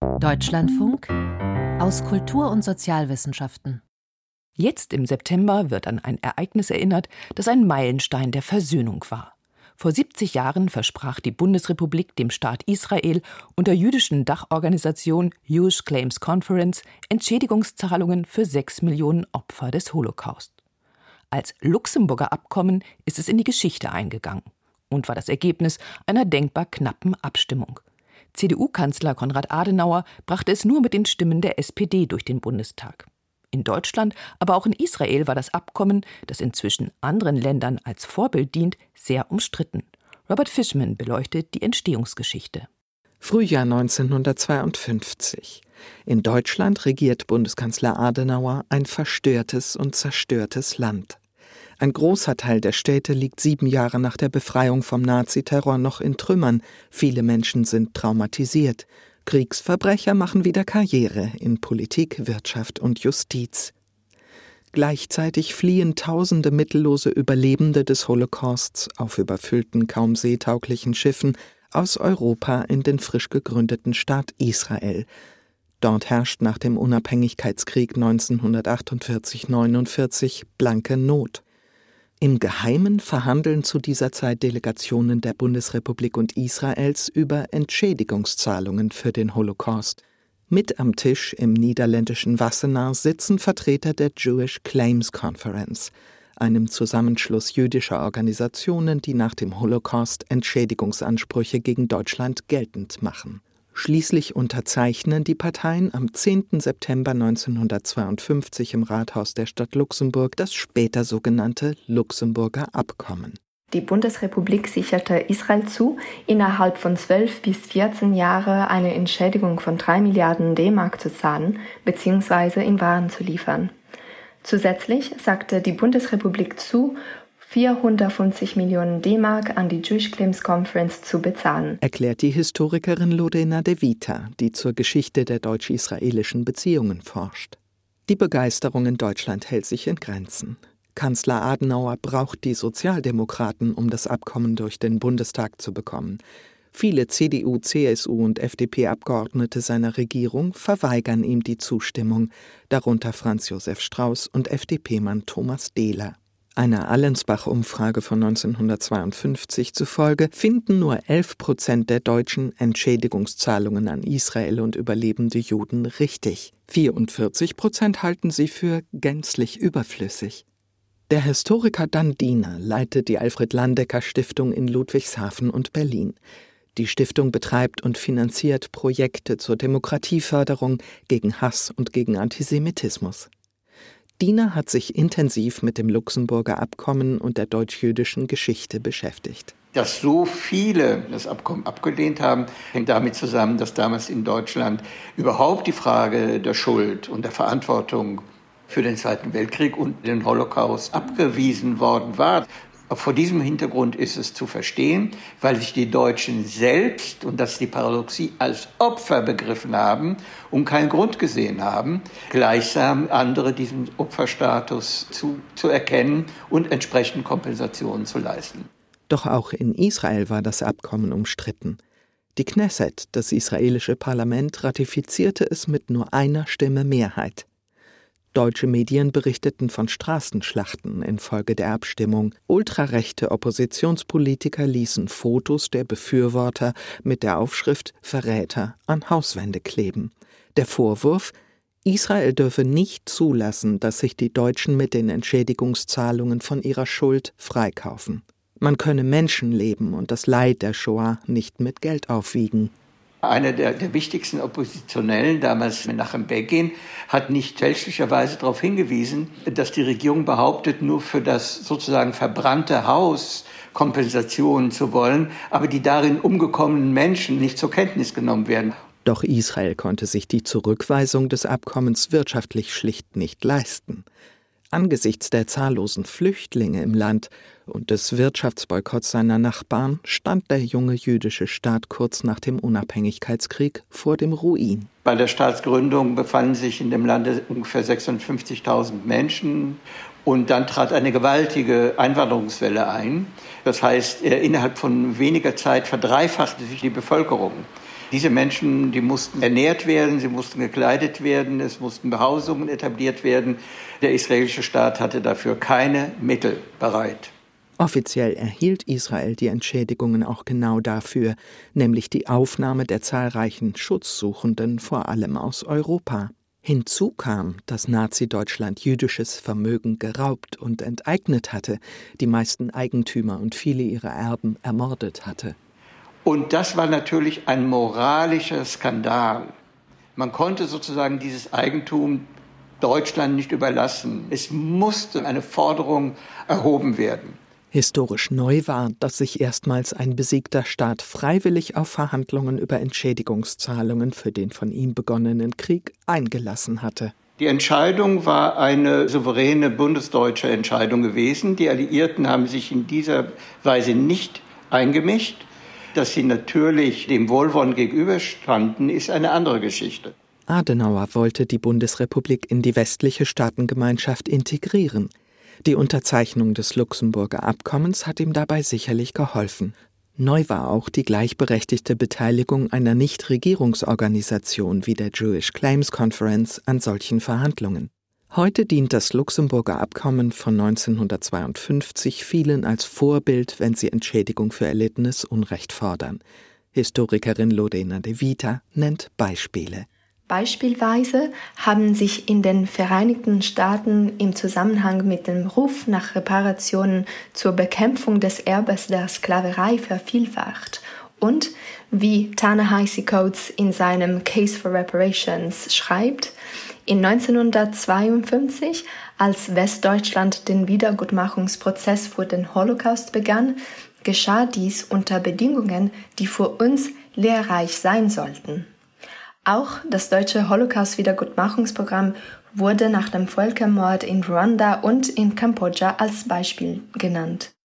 Deutschlandfunk aus Kultur- und Sozialwissenschaften. Jetzt im September wird an ein Ereignis erinnert, das ein Meilenstein der Versöhnung war. Vor 70 Jahren versprach die Bundesrepublik dem Staat Israel und der jüdischen Dachorganisation Jewish Claims Conference Entschädigungszahlungen für 6 Millionen Opfer des Holocaust. Als Luxemburger Abkommen ist es in die Geschichte eingegangen und war das Ergebnis einer denkbar knappen Abstimmung. CDU-Kanzler Konrad Adenauer brachte es nur mit den Stimmen der SPD durch den Bundestag. In Deutschland, aber auch in Israel war das Abkommen, das inzwischen anderen Ländern als Vorbild dient, sehr umstritten. Robert Fischman beleuchtet die Entstehungsgeschichte. Frühjahr 1952. In Deutschland regiert Bundeskanzler Adenauer ein verstörtes und zerstörtes Land. Ein großer Teil der Städte liegt 7 Jahre nach der Befreiung vom Naziterror noch in Trümmern. Viele Menschen sind traumatisiert. Kriegsverbrecher machen wieder Karriere in Politik, Wirtschaft und Justiz. Gleichzeitig fliehen tausende mittellose Überlebende des Holocausts auf überfüllten, kaum seetauglichen Schiffen aus Europa in den frisch gegründeten Staat Israel. Dort herrscht nach dem Unabhängigkeitskrieg 1948/49 blanke Not. Im Geheimen verhandeln zu dieser Zeit Delegationen der Bundesrepublik und Israels über Entschädigungszahlungen für den Holocaust. Mit am Tisch im niederländischen Wassenaar sitzen Vertreter der Jewish Claims Conference, einem Zusammenschluss jüdischer Organisationen, die nach dem Holocaust Entschädigungsansprüche gegen Deutschland geltend machen. Schließlich unterzeichnen die Parteien am 10. September 1952 im Rathaus der Stadt Luxemburg das später sogenannte Luxemburger Abkommen. Die Bundesrepublik sicherte Israel zu, innerhalb von 12 bis 14 Jahren eine Entschädigung von 3 Milliarden D-Mark zu zahlen bzw. in Waren zu liefern. Zusätzlich sagte die Bundesrepublik zu, 450 Millionen D-Mark an die Jewish Claims Conference zu bezahlen, erklärt die Historikerin Lorena de Vita, die zur Geschichte der deutsch-israelischen Beziehungen forscht. Die Begeisterung in Deutschland hält sich in Grenzen. Kanzler Adenauer braucht die Sozialdemokraten, um das Abkommen durch den Bundestag zu bekommen. Viele CDU, CSU und FDP-Abgeordnete seiner Regierung verweigern ihm die Zustimmung, darunter Franz Josef Strauß und FDP-Mann Thomas Dehler. Einer Allensbach-Umfrage von 1952 zufolge finden nur 11% der Deutschen Entschädigungszahlungen an Israel und überlebende Juden richtig. 44% halten sie für gänzlich überflüssig. Der Historiker Dan Diener leitet die Alfred-Landecker-Stiftung in Ludwigshafen und Berlin. Die Stiftung betreibt und finanziert Projekte zur Demokratieförderung, gegen Hass und gegen Antisemitismus. Diener hat sich intensiv mit dem Luxemburger Abkommen und der deutsch-jüdischen Geschichte beschäftigt. Dass so viele das Abkommen abgelehnt haben, hängt damit zusammen, dass damals in Deutschland überhaupt die Frage der Schuld und der Verantwortung für den Zweiten Weltkrieg und den Holocaust abgewiesen worden war. Vor diesem Hintergrund ist es zu verstehen, weil sich die Deutschen selbst, und das ist die Paradoxie, als Opfer begriffen haben und keinen Grund gesehen haben, gleichsam andere diesen Opferstatus zu erkennen und entsprechend Kompensationen zu leisten. Doch auch in Israel war das Abkommen umstritten. Die Knesset, das israelische Parlament, ratifizierte es mit nur einer Stimme Mehrheit. Deutsche Medien berichteten von Straßenschlachten infolge der Abstimmung. Ultrarechte Oppositionspolitiker ließen Fotos der Befürworter mit der Aufschrift »Verräter« an Hauswände kleben. Der Vorwurf: Israel dürfe nicht zulassen, dass sich die Deutschen mit den Entschädigungszahlungen von ihrer Schuld freikaufen. Man könne Menschenleben und das Leid der Shoah nicht mit Geld aufwiegen. Einer der wichtigsten Oppositionellen, damals Menachem Begin, hat nicht fälschlicherweise darauf hingewiesen, dass die Regierung behauptet, nur für das sozusagen verbrannte Haus Kompensationen zu wollen, aber die darin umgekommenen Menschen nicht zur Kenntnis genommen werden. Doch Israel konnte sich die Zurückweisung des Abkommens wirtschaftlich schlicht nicht leisten. Angesichts der zahllosen Flüchtlinge im Land und des Wirtschaftsboykotts seiner Nachbarn stand der junge jüdische Staat kurz nach dem Unabhängigkeitskrieg vor dem Ruin. Bei der Staatsgründung befanden sich in dem Lande ungefähr 56.000 Menschen und dann trat eine gewaltige Einwanderungswelle ein. Das heißt, innerhalb von weniger Zeit verdreifachte sich die Bevölkerung. Diese Menschen, die mussten ernährt werden, sie mussten gekleidet werden, es mussten Behausungen etabliert werden. Der israelische Staat hatte dafür keine Mittel bereit. Offiziell erhielt Israel die Entschädigungen auch genau dafür, nämlich die Aufnahme der zahlreichen Schutzsuchenden, vor allem aus Europa. Hinzu kam, dass Nazi-Deutschland jüdisches Vermögen geraubt und enteignet hatte, die meisten Eigentümer und viele ihrer Erben ermordet hatte. Und das war natürlich ein moralischer Skandal. Man konnte sozusagen dieses Eigentum Deutschland nicht überlassen. Es musste eine Forderung erhoben werden. Historisch neu war, dass sich erstmals ein besiegter Staat freiwillig auf Verhandlungen über Entschädigungszahlungen für den von ihm begonnenen Krieg eingelassen hatte. Die Entscheidung war eine souveräne bundesdeutsche Entscheidung gewesen. Die Alliierten haben sich in dieser Weise nicht eingemischt. Dass sie natürlich dem Wohlwollen gegenüberstanden, ist eine andere Geschichte. Adenauer wollte die Bundesrepublik in die westliche Staatengemeinschaft integrieren. Die Unterzeichnung des Luxemburger Abkommens hat ihm dabei sicherlich geholfen. Neu war auch die gleichberechtigte Beteiligung einer Nichtregierungsorganisation wie der Jewish Claims Conference an solchen Verhandlungen. Heute dient das Luxemburger Abkommen von 1952 vielen als Vorbild, wenn sie Entschädigung für erlittenes Unrecht fordern. Historikerin Lorena de Vita nennt Beispiele. Beispielsweise haben sich in den Vereinigten Staaten im Zusammenhang mit dem Ruf nach Reparationen zur Bekämpfung des Erbes der Sklaverei vervielfacht. Und, wie Ta-Nehisi Coates in seinem Case for Reparations schreibt, in 1952, als Westdeutschland den Wiedergutmachungsprozess für den Holocaust begann, geschah dies unter Bedingungen, die für uns lehrreich sein sollten. Auch das deutsche Holocaust-Wiedergutmachungsprogramm wurde nach dem Völkermord in Ruanda und in Kambodscha als Beispiel genannt.